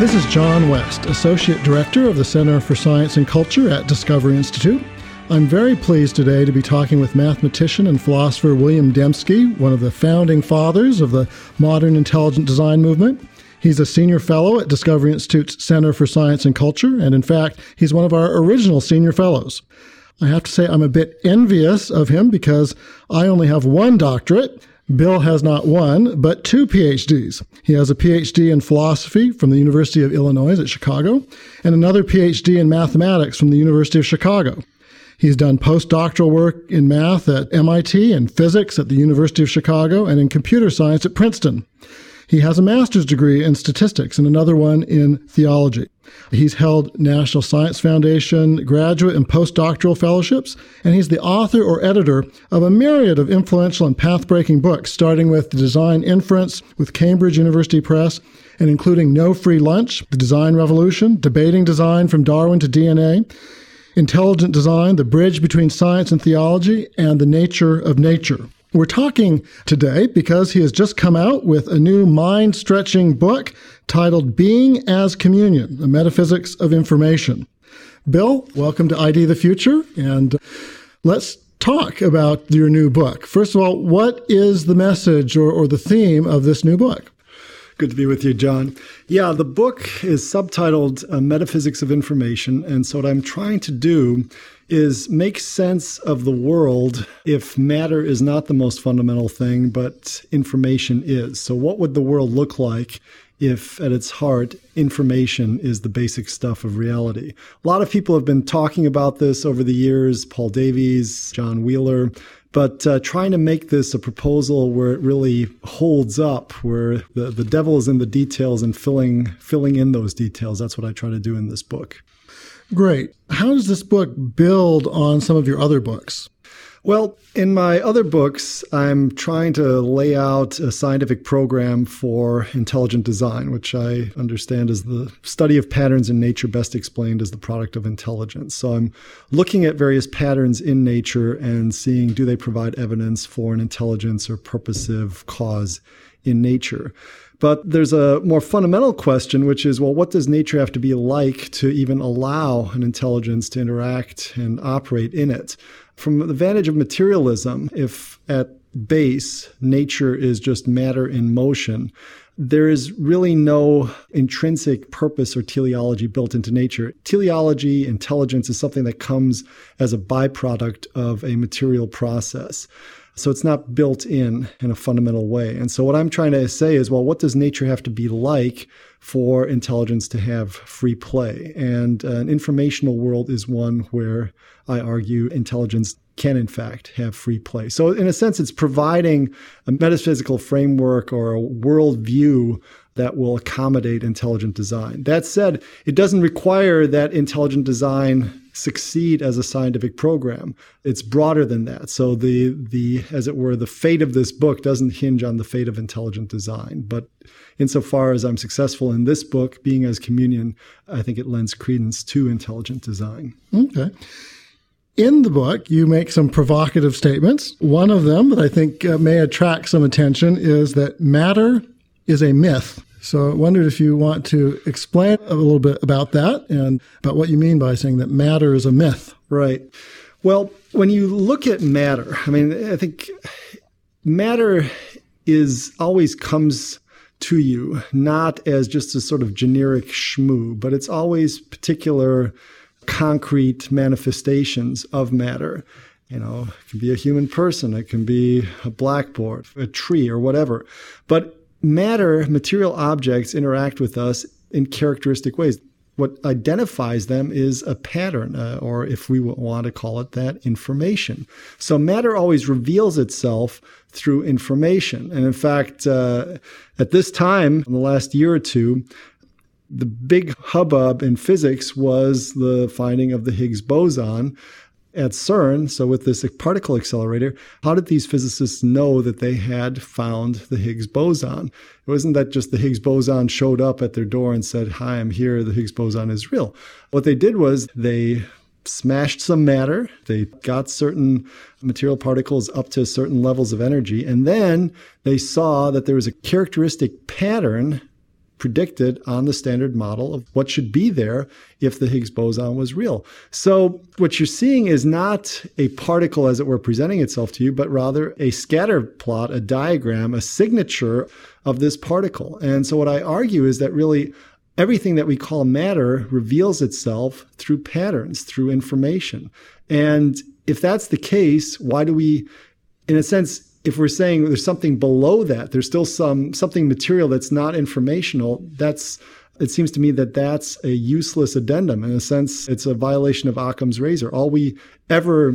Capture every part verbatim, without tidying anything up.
This is John West, Associate Director of the Center for Science and Culture at Discovery Institute. I'm very pleased today to be talking with mathematician and philosopher William Dembski, one of the founding fathers of the modern intelligent design movement. He's a senior fellow at Discovery Institute's Center for Science and Culture, and in fact, he's one of our original senior fellows. I have to say I'm a bit envious of him because I only have one doctorate. Bill has not one, but two P H Ds. He has a P H D in philosophy from the University of Illinois at Chicago, and another P H D in mathematics from the University of Chicago. He's done postdoctoral work in math at M I T and physics at the University of Chicago and in computer science at Princeton. He has a master's degree in statistics and another one in theology. He's held National Science Foundation graduate and postdoctoral fellowships, and he's the author or editor of a myriad of influential and path-breaking books, starting with The Design Inference with Cambridge University Press, and including No Free Lunch, The Design Revolution, Debating Design from Darwin to D N A, Intelligent Design, The Bridge Between Science and Theology, and The Nature of Nature. We're talking today because he has just come out with a new mind-stretching book titled Being as Communion, A Metaphysics of Information. Bill, welcome to I D the Future, and let's talk about your new book. First of all, what is the message or, or the theme of this new book? Good to be with you, John. Yeah, the book is subtitled uh, Metaphysics of Information, and so what I'm trying to do is make sense of the world if matter is not the most fundamental thing, but information is. So what would the world look like if, at its heart, information is the basic stuff of reality? A lot of people have been talking about this over the years, Paul Davies, John Wheeler, but uh, trying to make this a proposal where it really holds up, where the, the devil is in the details and filling filling in those details. That's what I try to do in this book. Great. How does this book build on some of your other books? Well, in my other books, I'm trying to lay out a scientific program for intelligent design, which I understand is the study of patterns in nature best explained as the product of intelligence. So I'm looking at various patterns in nature and seeing, do they provide evidence for an intelligence or purposive cause in nature? But there's a more fundamental question, which is, well, what does nature have to be like to even allow an intelligence to interact and operate in it? From the vantage of materialism, if at base nature is just matter in motion, there is really no intrinsic purpose or teleology built into nature. Teleology, intelligence, is something that comes as a byproduct of a material process. So it's not built in in a fundamental way. And so what I'm trying to say is, well, what does nature have to be like for intelligence to have free play? And an informational world is one where I argue intelligence can, in fact, have free play. So in a sense, it's providing a metaphysical framework or a worldview that will accommodate intelligent design. That said, it doesn't require that intelligent design succeed as a scientific program. It's broader than that. So the, the, as it were, the fate of this book doesn't hinge on the fate of intelligent design. But insofar as I'm successful in this book, Being as Communion, I think it lends credence to intelligent design. Okay. In the book, you make some provocative statements. One of them that I think uh, may attract some attention is that matter is a myth. So I wondered if you want to explain a little bit about that and about what you mean by saying that matter is a myth. Right. Well, when you look at matter, I mean, I think matter is always comes to you, not as just a sort of generic schmoo, but it's always particular concrete manifestations of matter. You know, it can be a human person, it can be a blackboard, a tree, or whatever. But matter, material objects interact with us in characteristic ways. What identifies them is a pattern, uh, or if we want to call it that, information. So matter always reveals itself through information. And in fact, uh, at this time, in the last year or two, the big hubbub in physics was the finding of the Higgs boson at CERN. So with this particle accelerator, how did these physicists know that they had found the Higgs boson? It wasn't that just the Higgs boson showed up at their door and said, "Hi, I'm here. The Higgs boson is real." What they did was they smashed some matter. They got certain material particles up to certain levels of energy. And then they saw that there was a characteristic pattern predicted on the standard model of what should be there if the Higgs boson was real. So what you're seeing is not a particle, as it were, presenting itself to you, but rather a scatter plot, a diagram, a signature of this particle. And so what I argue is that really everything that we call matter reveals itself through patterns, through information. And if that's the case, why do we, in a sense, if we're saying there's something below that, there's still some something material that's not informational, that's it seems to me that that's a useless addendum. In a sense, it's a violation of Occam's razor. All we ever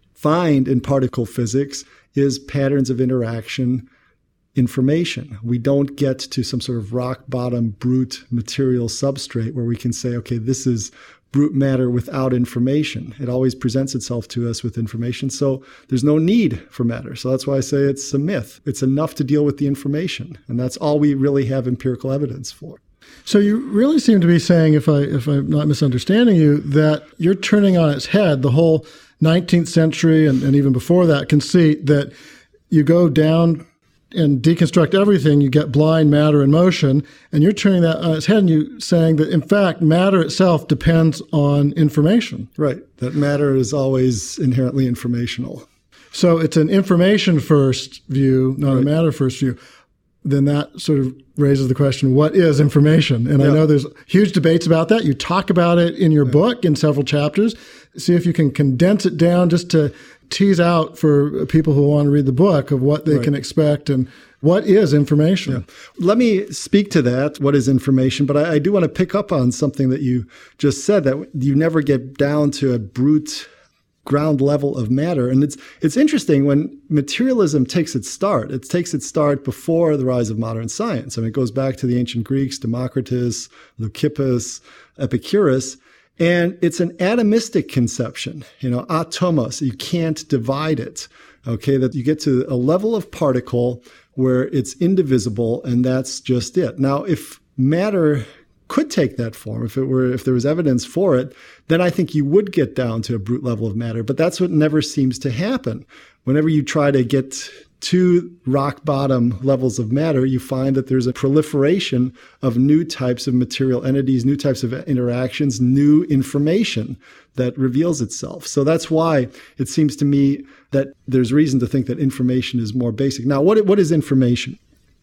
find in particle physics is patterns of interaction, information. We don't get to some sort of rock bottom brute material substrate where we can say, okay, this is brute matter without information. It always presents itself to us with information. So there's no need for matter. So that's why I say it's a myth. It's enough to deal with the information. And that's all we really have empirical evidence for. So you really seem to be saying, if I if I'm not misunderstanding you, that you're turning on its head the whole nineteenth century and, and even before that conceit that you go down and deconstruct everything, you get blind matter in motion, and you're turning that on its head and you saying that, in fact, matter itself depends on information. Right. That matter is always inherently informational. So it's an information-first view, not right. a matter-first view. Then that sort of raises the question, what is information? And yeah. I know there's huge debates about that. You talk about it in your yeah. book in several chapters. See if you can condense it down just to tease out for people who want to read the book of what they right. can expect and what is information. Yeah. Let me speak to that, what is information, but I, I do want to pick up on something that you just said, that you never get down to a brute ground level of matter. And it's it's interesting when materialism takes its start. It takes its start before the rise of modern science. I mean, it goes back to the ancient Greeks, Democritus, Leucippus, Epicurus. And it's an atomistic conception, you know, atomos. You can't divide it, okay? That you get to a level of particle where it's indivisible, and that's just it. Now, if matter could take that form, if it were, if there was evidence for it, then I think you would get down to a brute level of matter. But that's what never seems to happen. Whenever you try to get to rock bottom levels of matter, you find that there's a proliferation of new types of material entities, new types of interactions, new information that reveals itself. So that's why it seems to me that there's reason to think that information is more basic. Now, what what is information?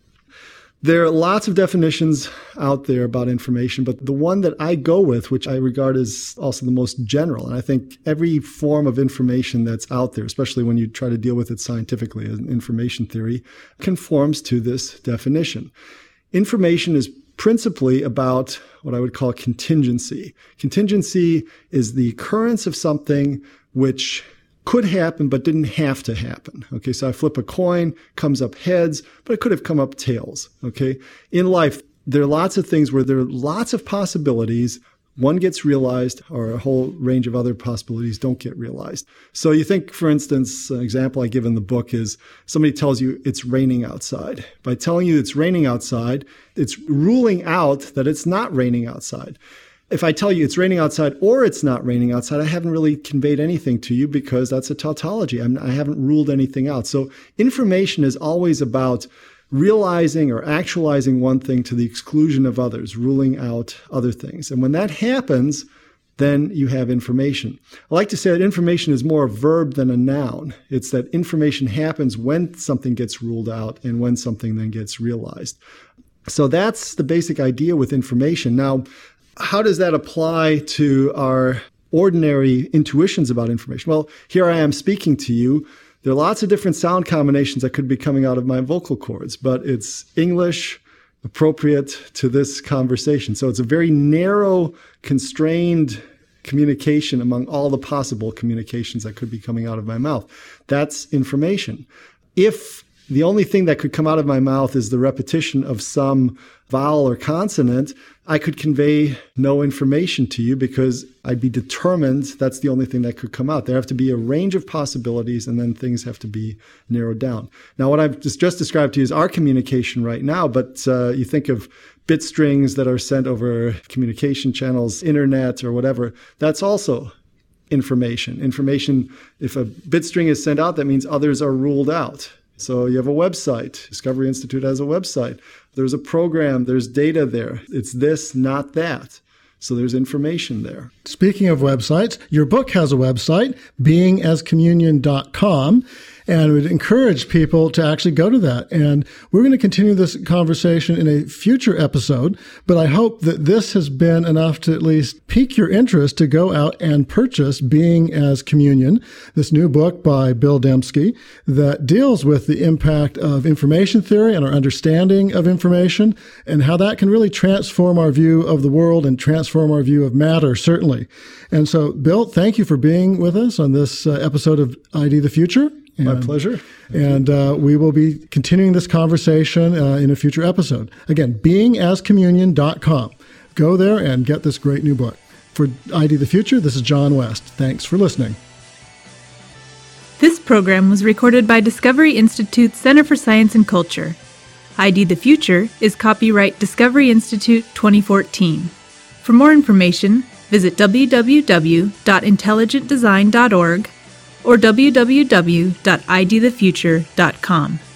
There are lots of definitions out there about information, but the one that I go with, which I regard as also the most general, and I think every form of information that's out there, especially when you try to deal with it scientifically as an information theory, conforms to this definition. Information is principally about what I would call contingency. Contingency is the occurrence of something which could happen, but didn't have to happen. Okay, so I flip a coin, comes up heads, but it could have come up tails. Okay, in life, there are lots of things where there are lots of possibilities. One gets realized, or a whole range of other possibilities don't get realized. So you think, for instance, an example I give in the book is somebody tells you it's raining outside. By telling you it's raining outside, it's ruling out that it's not raining outside. If I tell you it's raining outside or it's not raining outside, I haven't really conveyed anything to you because that's a tautology. I'm, I haven't ruled anything out. So information is always about realizing or actualizing one thing to the exclusion of others, ruling out other things. And when that happens, then you have information. I like to say that information is more a verb than a noun. It's that information happens when something gets ruled out and when something then gets realized. So that's the basic idea with information. Now, how does that apply to our ordinary intuitions about information? Well, here I am speaking to you. There are lots of different sound combinations that could be coming out of my vocal cords, but it's English appropriate to this conversation. So it's a very narrow, constrained communication among all the possible communications that could be coming out of my mouth. That's information. If the only thing that could come out of my mouth is the repetition of some vowel or consonant, I could convey no information to you because I'd be determined that's the only thing that could come out. There have to be a range of possibilities, and then things have to be narrowed down. Now, what I've just, just described to you is our communication right now, but uh, you think of bit strings that are sent over communication channels, internet, or whatever. That's also information. Information, if a bit string is sent out, that means others are ruled out. So you have a website. Discovery Institute has a website. There's a program. There's data there. It's this, not that. So there's information there. Speaking of websites, your book has a website, being as communion dot com. And we'd encourage people to actually go to that. And we're going to continue this conversation in a future episode, but I hope that this has been enough to at least pique your interest to go out and purchase Being as Communion, this new book by Bill Dembski that deals with the impact of information theory and our understanding of information and how that can really transform our view of the world and transform our view of matter, certainly. And so, Bill, thank you for being with us on this uh, episode of I D the Future. And, My pleasure. And uh, we will be continuing this conversation uh, in a future episode. Again, being as communion dot com. Go there and get this great new book. For I D the Future, this is John West. Thanks for listening. This program was recorded by Discovery Institute Center for Science and Culture. I D the Future is copyright Discovery Institute twenty fourteen. For more information, visit w w w dot intelligent design dot org or w w w dot i d the future dot com.